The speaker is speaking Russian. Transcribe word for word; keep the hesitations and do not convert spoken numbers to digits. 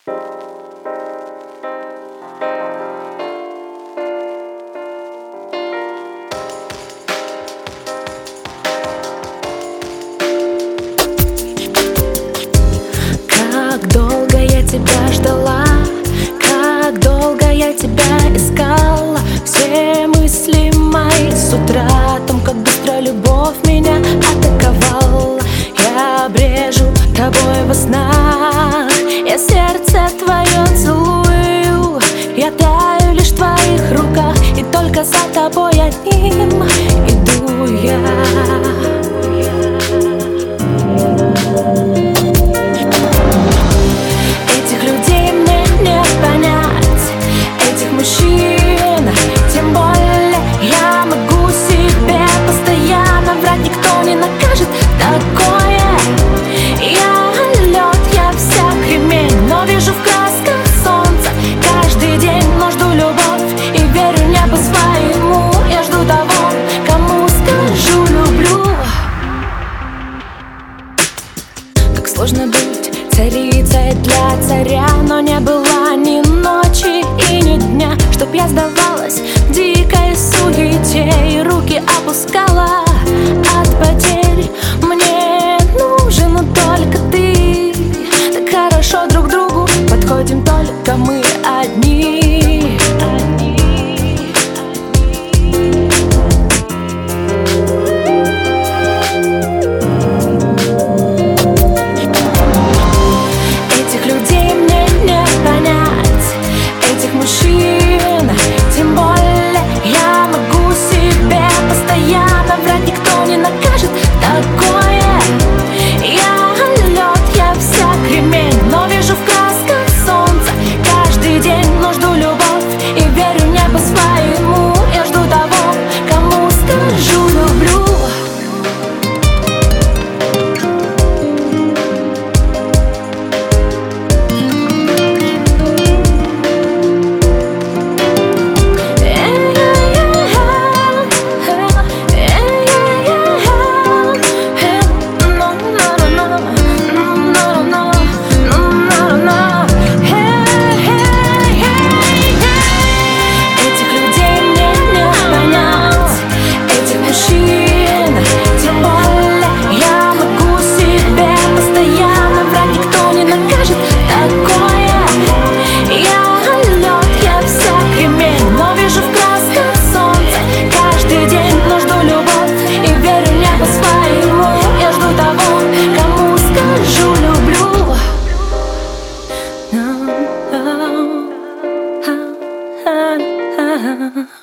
Как долго я тебя ждала, как долго я тебя искала. Все мысли мои с утра о том, как быстро любовь меня атаковала. Я брежу тобой во снах, я сердце твое целую. Я таю лишь в твоих руках, и только за тобой одним иду я. Сложно быть царицей для царя, но не было ни ночи и ни дня, чтоб я сдавалась в дикой суете и руки опускала от потерь. Мне нужен только ты, так хорошо друг другу подходим только мы одни. Ah